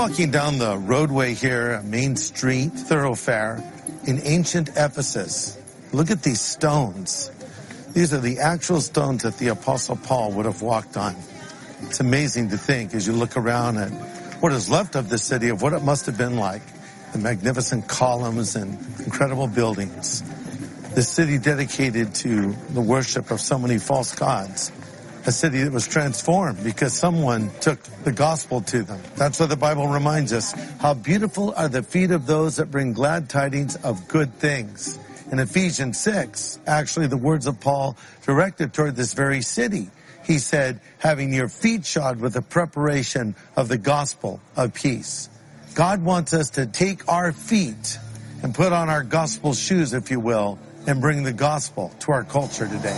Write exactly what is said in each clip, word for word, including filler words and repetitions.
walking down the roadway here, a main street, thoroughfare, in ancient Ephesus. Look at these stones. These are the actual stones that the Apostle Paul would have walked on. It's amazing to think as you look around at what is left of the city, of what it must have been like. The magnificent columns and incredible buildings. The city dedicated to the worship of so many false gods. A city that was transformed because someone took the gospel to them. That's what the Bible reminds us. How beautiful are the feet of those that bring glad tidings of good things. In Ephesians six, actually the words of Paul directed toward this very city. He said, having your feet shod with the preparation of the gospel of peace. God wants us to take our feet and put on our gospel shoes, if you will, and bring the gospel to our culture today.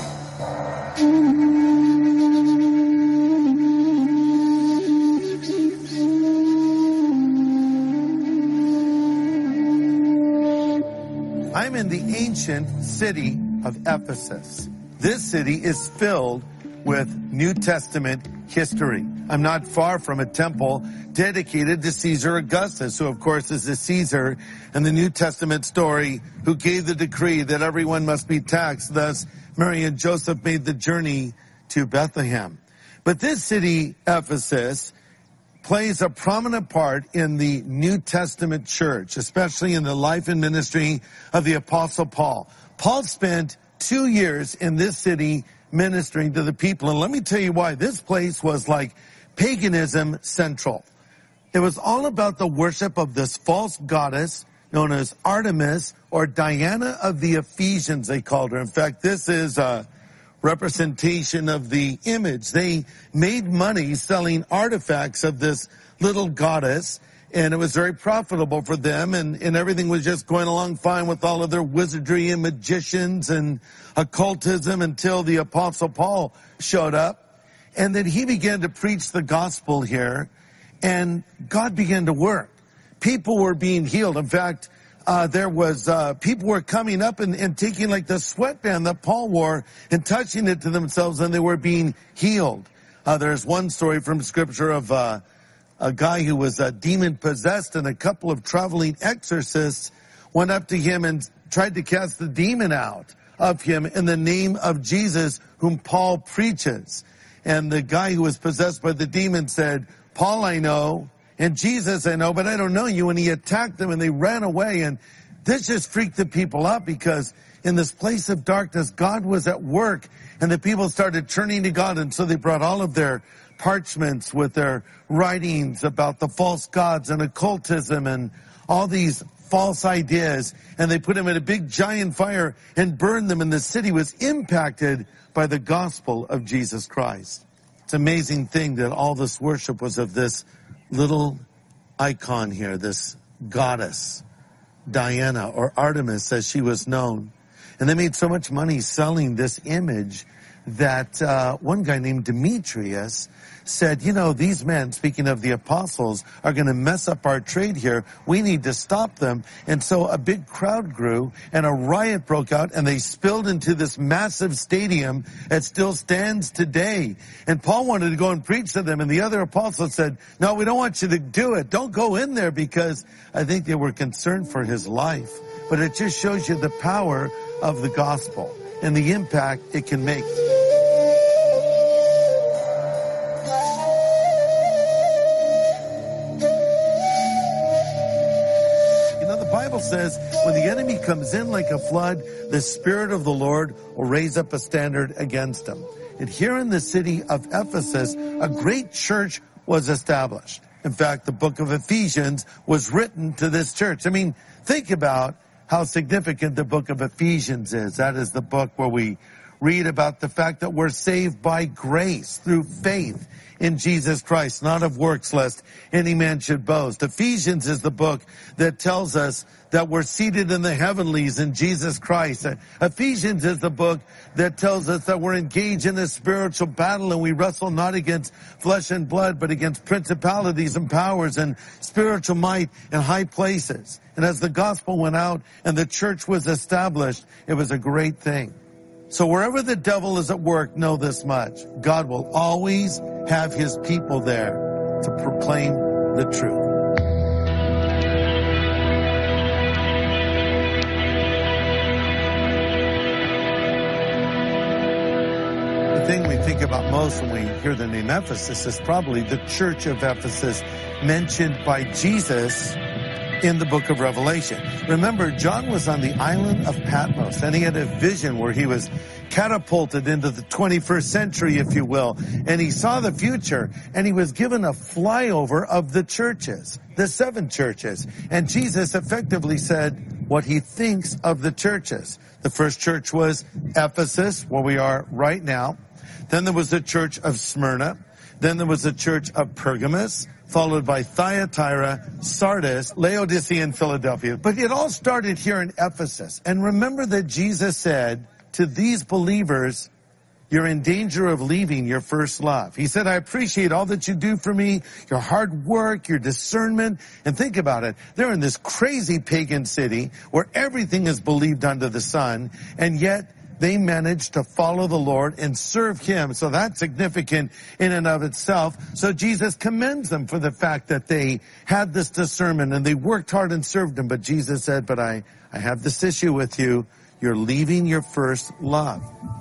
I'm in the ancient city of Ephesus. This city is filled with New Testament history. I'm not far from a temple dedicated to Caesar Augustus, who of course is the Caesar in the New Testament story who gave the decree that everyone must be taxed. Thus, Mary and Joseph made the journey to Bethlehem. But this city, Ephesus, plays a prominent part in the New Testament church, especially in the life and ministry of the Apostle Paul. Paul spent two years in this city ministering to the people. And let me tell you why. This place was like paganism central. It was all about the worship of this false goddess known as Artemis, or Diana of the Ephesians, they called her. In fact, this is a representation of the image. They made money selling artifacts of this little goddess, and it was very profitable for them, and, and everything was just going along fine with all of their wizardry and magicians and occultism until the Apostle Paul showed up, and then he began to preach the gospel here, and God began to work. People were being healed. In fact, Uh, there was, uh, people were coming up and, and taking like the sweatband that Paul wore and touching it to themselves, and they were being healed. Uh, there's one story from scripture of, uh, a guy who was uh, demon possessed, and a couple of traveling exorcists went up to him and tried to cast the demon out of him in the name of Jesus, whom Paul preaches. And the guy who was possessed by the demon said, Paul I know, and Jesus I know, but I don't know you. And he attacked them and they ran away. And this just freaked the people up, because in this place of darkness, God was at work, and the people started turning to God. And so they brought all of their parchments with their writings about the false gods and occultism and all these false ideas, and they put them in a big giant fire and burned them, and the city was impacted by the gospel of Jesus Christ. It's an amazing thing that all this worship was of this little icon here, this goddess, Diana, or Artemis as she was known. And they made so much money selling this image that uh, one guy named Demetrius said, you know, these men, speaking of the apostles, are going to mess up our trade here. We need to stop them. And so a big crowd grew and a riot broke out, and they spilled into this massive stadium that still stands today. And Paul wanted to go and preach to them, and the other apostles said, no, we don't want you to do it. Don't go in there, because I think they were concerned for his life. But it just shows you the power of the gospel and the impact it can make. The Bible says when the enemy comes in like a flood, the Spirit of the Lord will raise up a standard against him. And here in the city of Ephesus, a great church was established. In fact, the book of Ephesians was written to this church. I mean, think about how significant the book of Ephesians is. That is the book where we read about the fact that we're saved by grace through faith in Jesus Christ, not of works, lest any man should boast. Ephesians is the book that tells us that we're seated in the heavenlies in Jesus Christ. Ephesians is the book that tells us that we're engaged in a spiritual battle, and we wrestle not against flesh and blood, but against principalities and powers and spiritual might in high places. And as the gospel went out and the church was established, it was a great thing. So wherever the devil is at work, know this much: God will always have his people there to proclaim the truth. think about most when we hear the name Ephesus is probably the church of Ephesus mentioned by Jesus in the book of Revelation. Remember, John was on the island of Patmos, and he had a vision where he was catapulted into the twenty-first century, if you will, and he saw the future, and he was given a flyover of the churches, the seven churches, and Jesus effectively said what he thinks of the churches. The first church was Ephesus, where we are right now. Then there was the church of Smyrna. Then there was the church of Pergamos, followed by Thyatira, Sardis, Laodicea, and Philadelphia. But it all started here in Ephesus. And remember that Jesus said to these believers, you're in danger of leaving your first love. He said, I appreciate all that you do for me, your hard work, your discernment. And think about it. They're in this crazy pagan city where everything is believed under the sun, and yet they managed to follow the Lord and serve him. So that's significant in and of itself. So Jesus commends them for the fact that they had this discernment and they worked hard and served him. But Jesus said, but I, I have this issue with you. You're leaving your first love.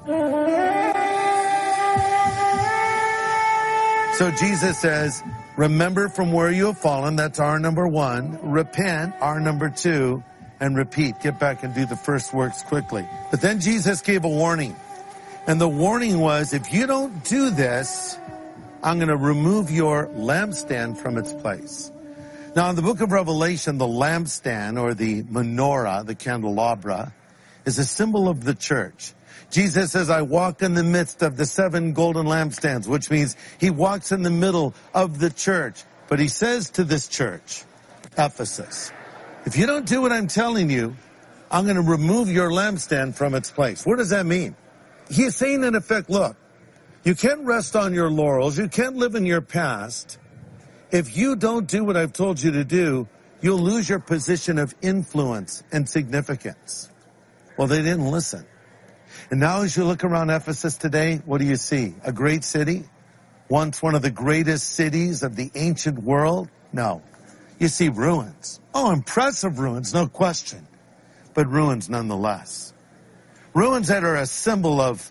So Jesus says, remember from where you have fallen. That's our number one. Repent, our number two. And repeat. Get back and do the first works quickly. But then Jesus gave a warning. And the warning was, if you don't do this, I'm going to remove your lampstand from its place. Now, in the book of Revelation, the lampstand, or the menorah, the candelabra, is a symbol of the church. Jesus says, I walk in the midst of the seven golden lampstands, which means he walks in the middle of the church. But he says to this church, Ephesus, if you don't do what I'm telling you, I'm going to remove your lampstand from its place. What does that mean? He's saying, in effect, look, you can't rest on your laurels. You can't live in your past. If you don't do what I've told you to do, you'll lose your position of influence and significance. Well, they didn't listen. And now as you look around Ephesus today, what do you see? A great city? Once one of the greatest cities of the ancient world? No. You see ruins. Oh, impressive ruins, no question. But ruins nonetheless. Ruins that are a symbol of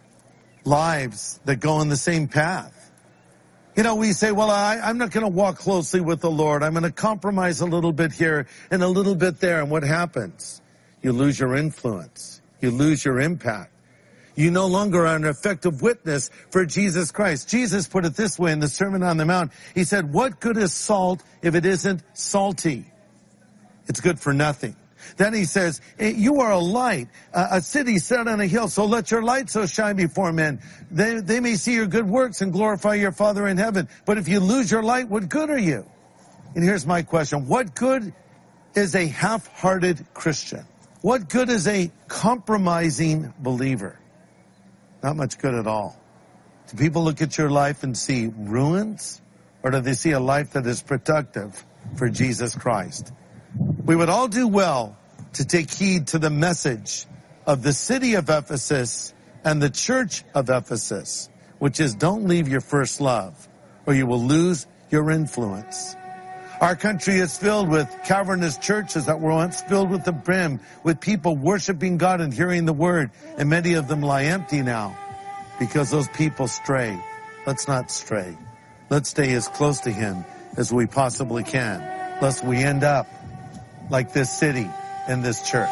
lives that go in the same path. You know, we say, well, I, I'm not going to walk closely with the Lord. I'm going to compromise a little bit here and a little bit there. And what happens? You lose your influence. You lose your impact. You no longer are an effective witness for Jesus Christ. Jesus put it this way in the Sermon on the Mount. He said, what good is salt if it isn't salty? It's good for nothing. Then he says, you are a light, a city set on a hill, so let your light so shine before men. They, they may see your good works and glorify your Father in heaven. But if you lose your light, what good are you? And here's my question. What good is a half-hearted Christian? What good is a compromising believer? Not much good at all. Do people look at your life and see ruins? Or do they see a life that is productive for Jesus Christ? We would all do well to take heed to the message of the city of Ephesus and the church of Ephesus, which is don't leave your first love or you will lose your influence. Our country is filled with cavernous churches that were once filled with the brim, with people worshiping God and hearing the word, and many of them lie empty now because those people stray. Let's not stray. Let's stay as close to him as we possibly can, lest we end up like this city and this church.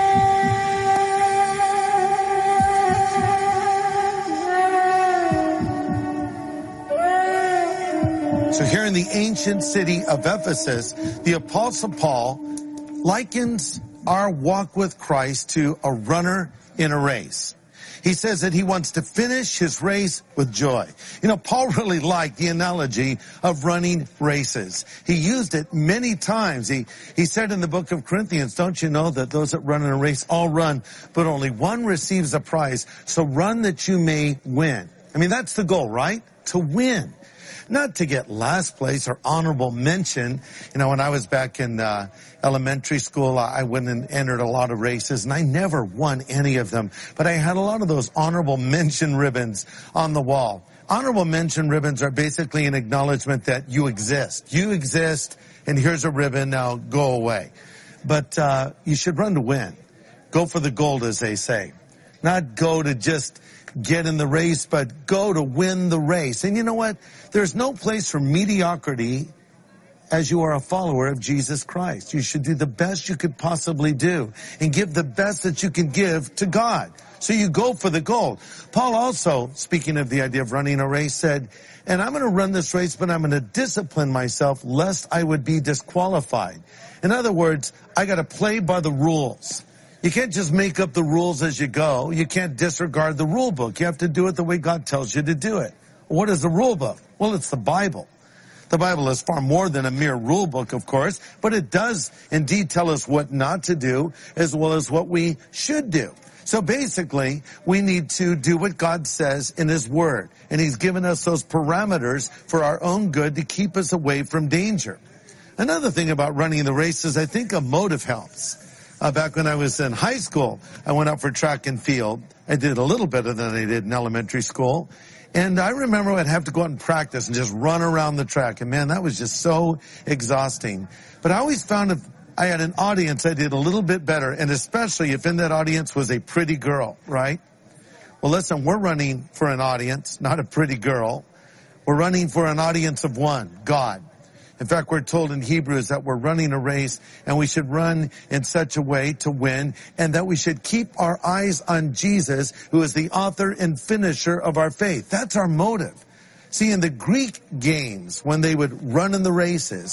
So here in the ancient city of Ephesus, the Apostle Paul likens our walk with Christ to a runner in a race. He says that he wants to finish his race with joy. You know, Paul really liked the analogy of running races. He used it many times. He, he said in the book of Corinthians, don't you know that those that run in a race all run, but only one receives a prize. So run that you may win. I mean, that's the goal, right? To win. Not to get last place or honorable mention. You know, when I was back in uh, elementary school, I went and entered a lot of races, and I never won any of them. But I had a lot of those honorable mention ribbons on the wall. Honorable mention ribbons are basically an acknowledgement that you exist. You exist, and here's a ribbon, now go away. But uh, you should run to win. Go for the gold, as they say. Not go to just get in the race, but go to win the race. And you know what? There's no place for mediocrity as you are a follower of Jesus Christ. You should do the best you could possibly do and give the best that you can give to God. So you go for the goal. Paul also, speaking of the idea of running a race, said, and I'm going to run this race, but I'm going to discipline myself lest I would be disqualified. In other words, I got to play by the rules. You can't just make up the rules as you go. You can't disregard the rule book. You have to do it the way God tells you to do it. What is the rule book? Well, it's the Bible. The Bible is far more than a mere rule book, of course, but it does indeed tell us what not to do as well as what we should do. So basically, we need to do what God says in His Word. And He's given us those parameters for our own good to keep us away from danger. Another thing about running the race is I think a motive helps. Uh, back when I was in high school, I went out for track and field. I did a little better than I did in elementary school. And I remember I'd have to go out and practice and just run around the track. And man, that was just so exhausting. But I always found if I had an audience, I did a little bit better. And especially if in that audience was a pretty girl, right? Well, listen, we're running for an audience, not a pretty girl. We're running for an audience of one, God. In fact, we're told in Hebrews that we're running a race and we should run in such a way to win, and that we should keep our eyes on Jesus, who is the author and finisher of our faith. That's our motive. See, in the Greek games, when they would run in the races,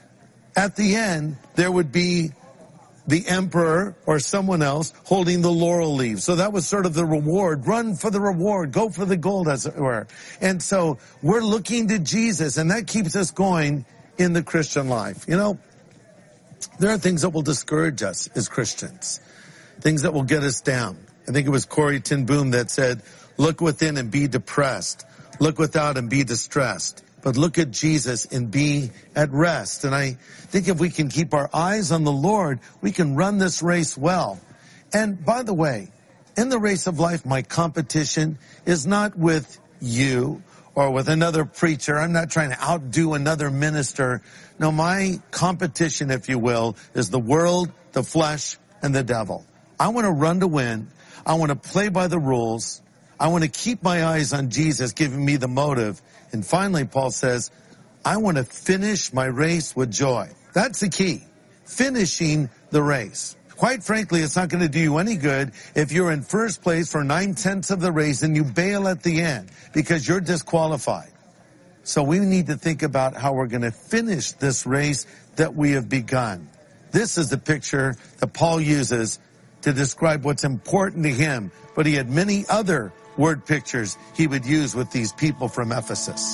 at the end, there would be the emperor or someone else holding the laurel leaves. So that was sort of the reward. Run for the reward. Go for the gold, as it were. And so we're looking to Jesus, and that keeps us going in the Christian life. You know, there are things that will discourage us as Christians, things that will get us down. I think it was Corrie ten Boom that said, look within and be depressed, look without and be distressed, but look at Jesus and be at rest. And I think if we can keep our eyes on the Lord, we can run this race well. And by the way, in the race of life, my competition is not with you or with another preacher. I'm not trying to outdo another minister. No, my competition, if you will, is the world, the flesh, and the devil. I want to run to win. I want to play by the rules. I want to keep my eyes on Jesus, giving me the motive. And finally, Paul says, I want to finish my race with joy. That's the key. Finishing the race. Quite frankly, it's not going to do you any good if you're in first place for nine-tenths of the race and you bail at the end because you're disqualified. So we need to think about how we're going to finish this race that we have begun. This is the picture that Paul uses to describe what's important to him, but he had many other word pictures he would use with these people from Ephesus.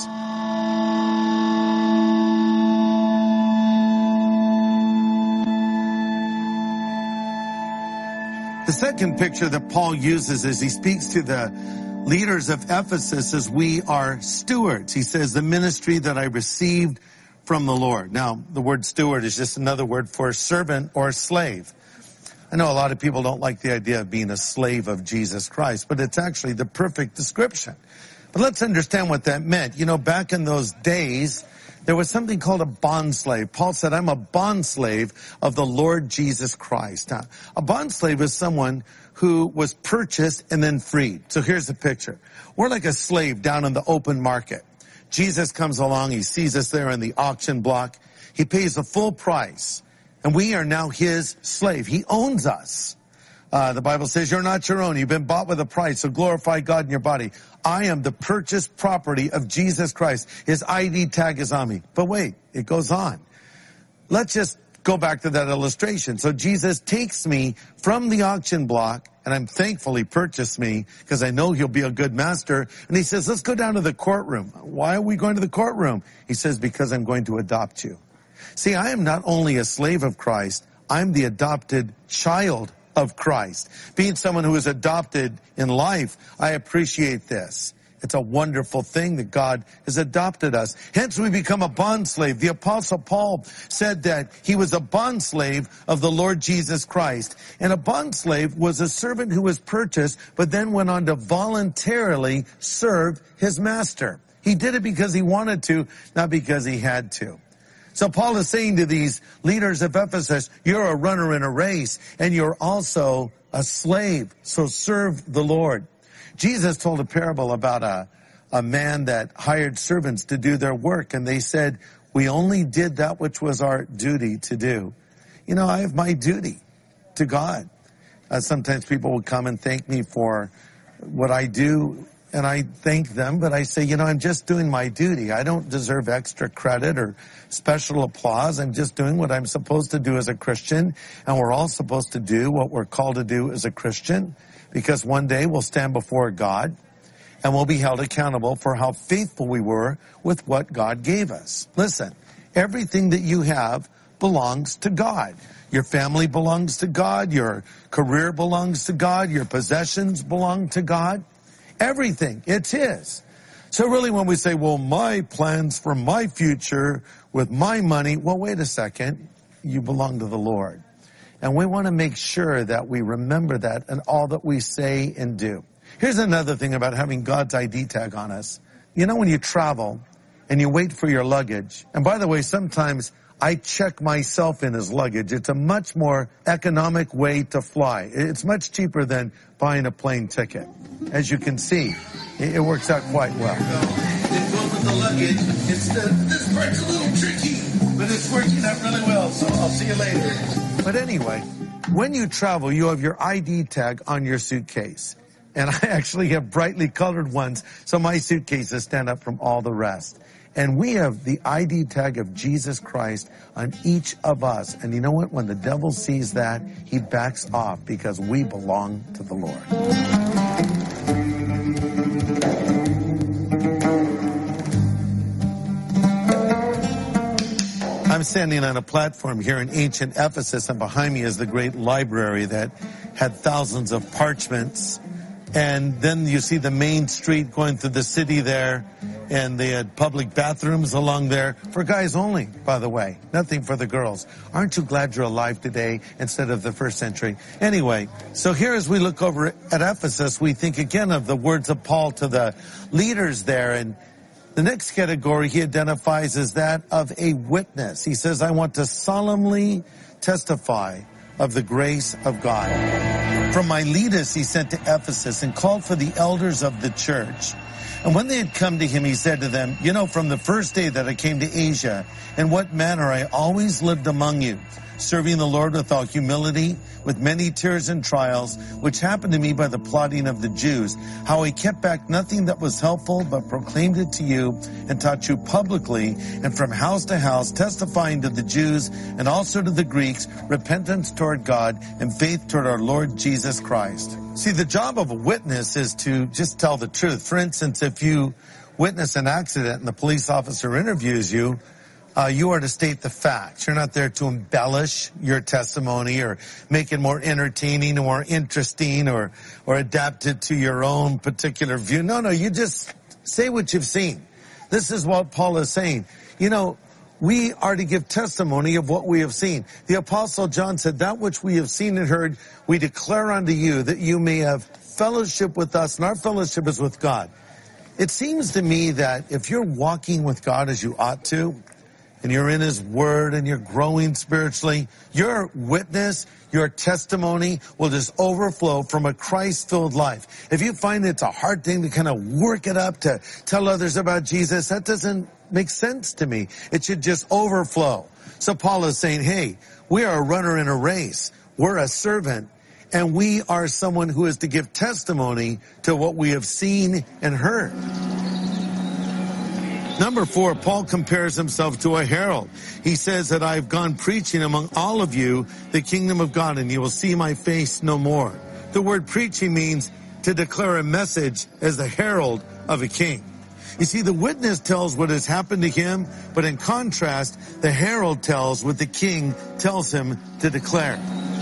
The second picture that Paul uses as he speaks to the leaders of Ephesus is we are stewards. He says, the ministry that I received from the Lord. Now, the word steward is just another word for servant or slave. I know a lot of people don't like the idea of being a slave of Jesus Christ, but it's actually the perfect description. But let's understand what that meant. You know, back in those days, there was something called a bondslave. Paul said, I'm a bondslave of the Lord Jesus Christ. Now, a bondslave is someone who was purchased and then freed. So here's the picture. We're like a slave down in the open market. Jesus comes along. He sees us there in the auction block. He pays the full price. And we are now his slave. He owns us. Uh, the Bible says you're not your own. You've been bought with a price. So glorify God in your body. I am the purchased property of Jesus Christ. His I D tag is on me. But wait, it goes on. Let's just go back to that illustration. So Jesus takes me from the auction block, and I'm thankful he purchased me because I know he'll be a good master. And he says, let's go down to the courtroom. Why are we going to the courtroom? He says, because I'm going to adopt you. See, I am not only a slave of Christ, I'm the adopted child of Christ. Being someone who is adopted in life, I appreciate this. It's a wonderful thing that God has adopted us. Hence we become a bondslave. The Apostle Paul said that he was a bondslave of the Lord Jesus Christ. And a bondslave was a servant who was purchased, but then went on to voluntarily serve his master. He did it because he wanted to, not because he had to. So Paul is saying to these leaders of Ephesus, you're a runner in a race, and you're also a slave, so serve the Lord. Jesus told a parable about a, a man that hired servants to do their work, and they said, we only did that which was our duty to do. You know, I have my duty to God. Uh, sometimes people will come and thank me for what I do, and I thank them, but I say, you know, I'm just doing my duty. I don't deserve extra credit or special applause. I'm just doing what I'm supposed to do as a Christian, and we're all supposed to do what we're called to do as a Christian, because one day we'll stand before God, and we'll be held accountable for how faithful we were with what God gave us. Listen, everything that you have belongs to God. Your family belongs to God. Your career belongs to God. Your possessions belong to God. Everything, it's His. So really when we say, well, my plans for my future with my money, well, wait a second. You belong to the Lord. And we want to make sure that we remember that in all that we say and do. Here's another thing about having God's I D tag on us. You know, when you travel and you wait for your luggage, and by the way, sometimes I check myself in as luggage. It's a much more economic way to fly. It's much cheaper than buying a plane ticket. As you can see, it works out quite well. It goes with the luggage. It's the, this part's a little tricky, but it's working out really well, so I'll see you later. But anyway, when you travel, you have your I D tag on your suitcase. And I actually have brightly colored ones, so my suitcases stand up from all the rest. And we have the I D tag of Jesus Christ on each of us. And you know what? When the devil sees that, he backs off because we belong to the Lord. I'm standing on a platform here in ancient Ephesus, and behind me is the great library that had thousands of parchments. And then you see the main street going through the city there, and they had public bathrooms along there for guys only, by the way. Nothing for the girls. Aren't you glad you're alive today instead of the first century? Anyway, so here as we look over at Ephesus, we think again of the words of Paul to the leaders there. And the next category he identifies as that of a witness. He says, I want to solemnly testify of the grace of God. From Miletus he sent to Ephesus and called for the elders of the church. And when they had come to him, he said to them, you know, from the first day that I came to Asia, in what manner I always lived among you, serving the Lord with all humility, with many tears and trials, which happened to me by the plotting of the Jews, how I kept back nothing that was helpful, but proclaimed it to you and taught you publicly, and from house to house, testifying to the Jews and also to the Greeks, repentance toward God and faith toward our Lord Jesus Christ. See, the job of a witness is to just tell the truth. For instance, if you witness an accident and the police officer interviews you, Uh, you are to state the facts. You're not there to embellish your testimony or make it more entertaining or more interesting or, or adapt it to your own particular view. No, no, you just say what you've seen. This is what Paul is saying. You know, we are to give testimony of what we have seen. The Apostle John said, that which we have seen and heard, we declare unto you, that you may have fellowship with us, and our fellowship is with God. It seems to me that if you're walking with God as you ought to, and you're in His Word and you're growing spiritually, your witness, your testimony will just overflow from a Christ-filled life. If you find it's a hard thing to kind of work it up to tell others about Jesus, that doesn't make sense to me. It should just overflow. So Paul is saying, hey, we are a runner in a race. We're a servant. And we are someone who is to give testimony to what we have seen and heard. Number four, Paul compares himself to a herald. He says that I've gone preaching among all of you the kingdom of God, and you will see my face no more. The word preaching means to declare a message as the herald of a king. You see, the witness tells what has happened to him, but in contrast, the herald tells what the king tells him to declare.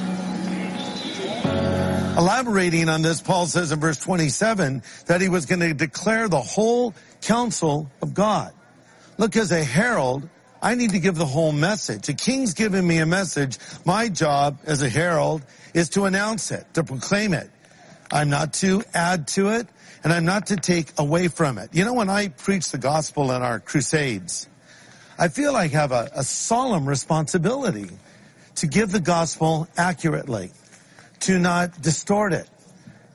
Elaborating on this, Paul says in verse twenty-seven that he was going to declare the whole counsel of God. Look, as a herald, I need to give the whole message. The king's giving me a message. My job as a herald is to announce it, to proclaim it. I'm not to add to it, and I'm not to take away from it. You know, when I preach the gospel in our crusades, I feel I have a, a solemn responsibility to give the gospel accurately, to not distort it,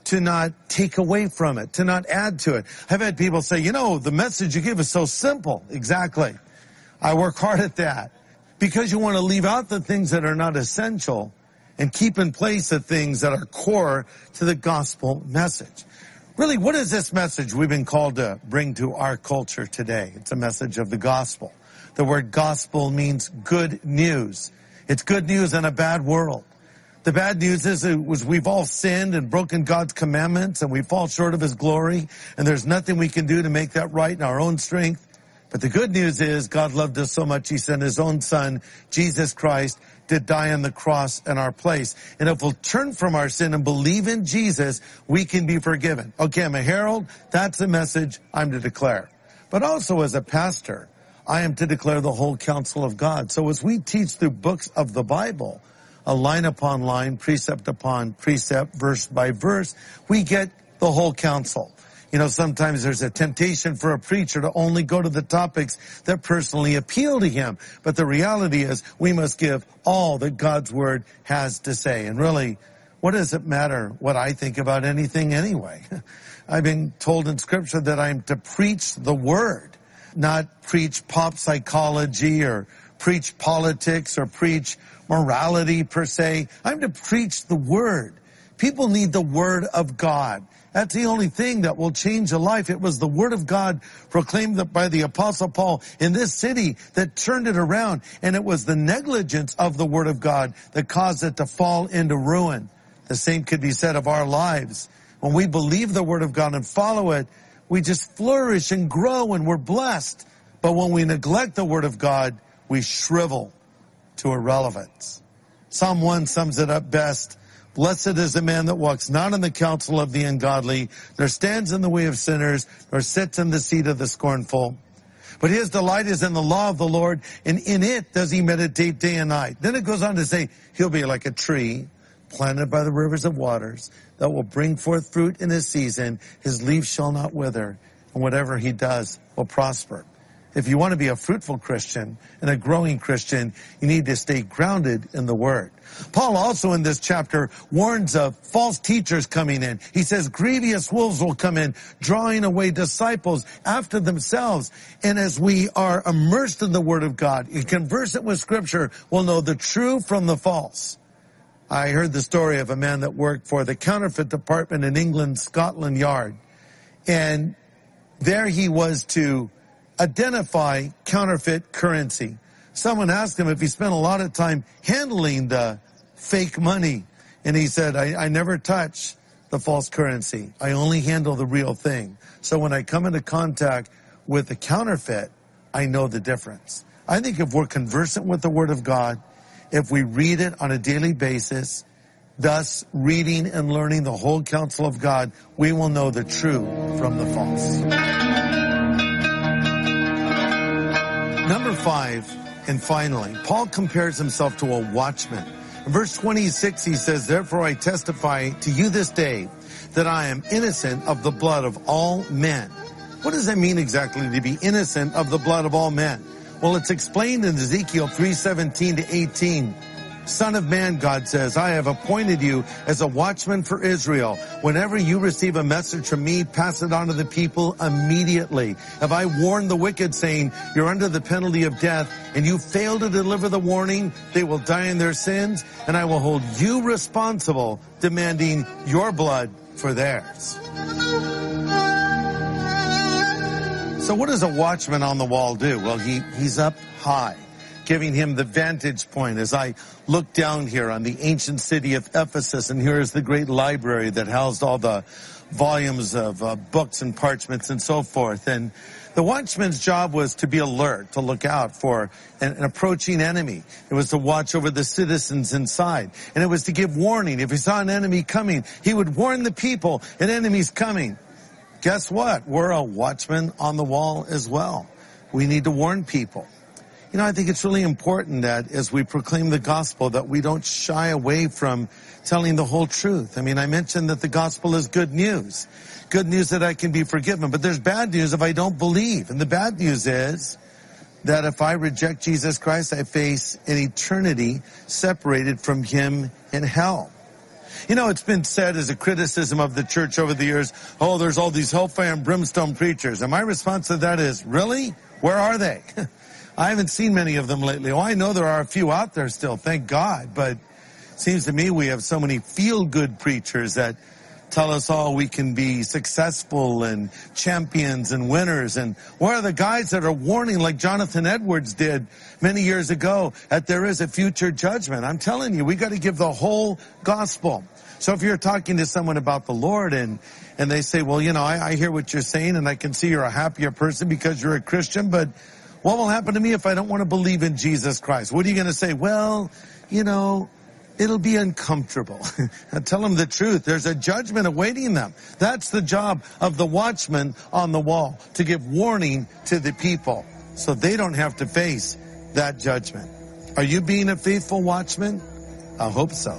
to not take away from it, to not add to it. I've had people say, you know, the message you give is so simple. Exactly. I work hard at that because you want to leave out the things that are not essential and keep in place the things that are core to the gospel message. Really, what is this message we've been called to bring to our culture today? It's a message of the gospel. The word gospel means good news. It's good news in a bad world. The bad news is it was we've all sinned and broken God's commandments and we fall short of his glory, and there's nothing we can do to make that right in our own strength. But the good news is God loved us so much he sent his own son, Jesus Christ, to die on the cross in our place. And if we'll turn from our sin and believe in Jesus, we can be forgiven. Okay, I'm a herald. That's the message I'm to declare. But also as a pastor, I am to declare the whole counsel of God. So as we teach through books of the Bible, a line upon line, precept upon precept, verse by verse, we get the whole counsel. You know, sometimes there's a temptation for a preacher to only go to the topics that personally appeal to him. But the reality is we must give all that God's word has to say. And really, what does it matter what I think about anything anyway? I've been told in scripture that I'm to preach the word, not preach pop psychology or preach politics or preach morality per se. I'm to preach the word. People need the word of God. That's the only thing that will change a life. It was the word of God proclaimed by the Apostle Paul in this city that turned it around. And it was the negligence of the word of God that caused it to fall into ruin. The same could be said of our lives. When we believe the word of God and follow it, we just flourish and grow and we're blessed. But when we neglect the word of God, we shrivel to irrelevance. Psalm one sums it up best. Blessed is the man that walks not in the counsel of the ungodly, nor stands in the way of sinners, nor sits in the seat of the scornful. But his delight is in the law of the Lord, and in it does he meditate day and night. Then it goes on to say, he'll be like a tree planted by the rivers of waters that will bring forth fruit in his season. His leaves shall not wither, and whatever he does will prosper. If you want to be a fruitful Christian and a growing Christian, you need to stay grounded in the Word. Paul also in this chapter warns of false teachers coming in. He says grievous wolves will come in, drawing away disciples after themselves. And as we are immersed in the Word of God and conversant with Scripture, we'll know the true from the false. I heard the story of a man that worked for the counterfeit department in England's Scotland Yard. And there he was to identify counterfeit currency. Someone asked him if he spent a lot of time handling the fake money. And he said, I, I never touch the false currency. I only handle the real thing. So when I come into contact with the counterfeit, I know the difference. I think if we're conversant with the Word of God, if we read it on a daily basis, thus reading and learning the whole counsel of God, we will know the true from the false. Number five, and finally, Paul compares himself to a watchman. In verse twenty-six, he says, therefore I testify to you this day that I am innocent of the blood of all men. What does that mean exactly, to be innocent of the blood of all men? Well, it's explained in Ezekiel three seventeen to eighteen. Son of man, God says, I have appointed you as a watchman for Israel. Whenever you receive a message from me, pass it on to the people immediately. Have I warned the wicked, saying, you're under the penalty of death, and you fail to deliver the warning, they will die in their sins, and I will hold you responsible, demanding your blood for theirs. So what does a watchman on the wall do? Well, he, he's up high, giving him the vantage point as I look down here on the ancient city of Ephesus, and here is the great library that housed all the volumes of uh, books and parchments and so forth. And the watchman's job was to be alert, to look out for an, an approaching enemy. It was to watch over the citizens inside. And it was to give warning. If he saw an enemy coming, he would warn the people, an enemy's coming. Guess what? We're a watchman on the wall as well. We need to warn people. You know, I think it's really important that as we proclaim the gospel that we don't shy away from telling the whole truth. I mean, I mentioned that the gospel is good news. Good news that I can be forgiven. But there's bad news if I don't believe. And the bad news is that if I reject Jesus Christ, I face an eternity separated from him in hell. You know, it's been said as a criticism of the church over the years, oh, there's all these hellfire and brimstone preachers. And my response to that is, really? Where are they? I haven't seen many of them lately. Oh, I know there are a few out there still, thank God. But it seems to me we have so many feel-good preachers that tell us all we can be successful and champions and winners. And where are the guys that are warning like Jonathan Edwards did many years ago that there is a future judgment? I'm telling you, we got to give the whole gospel. So if you're talking to someone about the Lord and and they say, well, you know, I, I hear what you're saying and I can see you're a happier person because you're a Christian, but what will happen to me if I don't want to believe in Jesus Christ? What are you going to say? Well, you know, it'll be uncomfortable. Tell them the truth. There's a judgment awaiting them. That's the job of the watchman on the wall, to give warning to the people so they don't have to face that judgment. Are you being a faithful watchman? I hope so.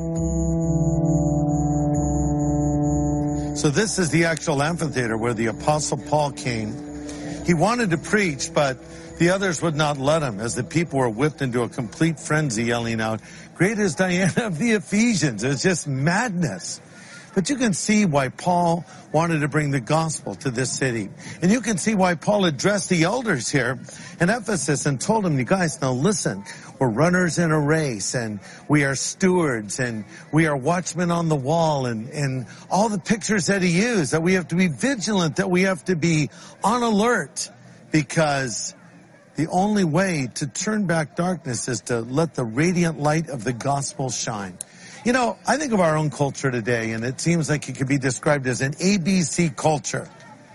So this is the actual amphitheater where the Apostle Paul came. He wanted to preach, but the others would not let him, as the people were whipped into a complete frenzy, yelling out, "Great is Diana of the Ephesians." It was just madness. But you can see why Paul wanted to bring the gospel to this city. And you can see why Paul addressed the elders here in Ephesus and told them, you guys, now listen, we're runners in a race and we are stewards and we are watchmen on the wall, and, and all the pictures that he used, that we have to be vigilant, that we have to be on alert, because the only way to turn back darkness is to let the radiant light of the gospel shine. You know, I think of our own culture today, and it seems like it could be described as an A B C culture.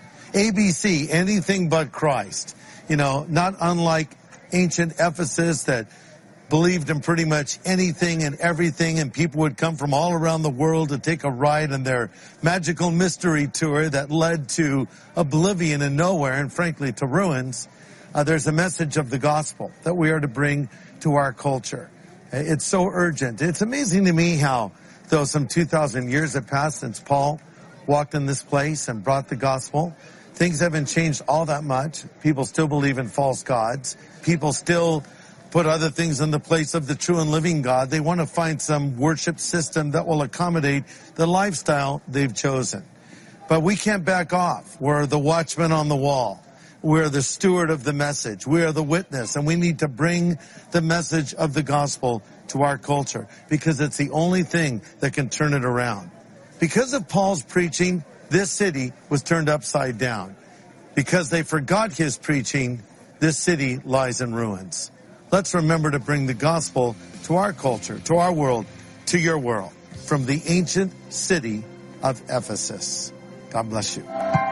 A B C, anything but Christ. You know, not unlike ancient Ephesus that believed in pretty much anything and everything, and people would come from all around the world to take a ride on their magical mystery tour that led to oblivion and nowhere, and frankly to ruins. Uh, there's a message of the gospel that we are to bring to our culture. It's so urgent. It's amazing to me how, though some two thousand years have passed since Paul walked in this place and brought the gospel, things haven't changed all that much. People still believe in false gods. People still put other things in the place of the true and living God. They want to find some worship system that will accommodate the lifestyle they've chosen. But we can't back off. We're the watchman on the wall. We're the steward of the message. We are the witness, and we need to bring the message of the gospel to our culture, because it's the only thing that can turn it around. Because of Paul's preaching, this city was turned upside down. Because they forgot his preaching, this city lies in ruins. Let's remember to bring the gospel to our culture, to our world, to your world, from the ancient city of Ephesus. God bless you.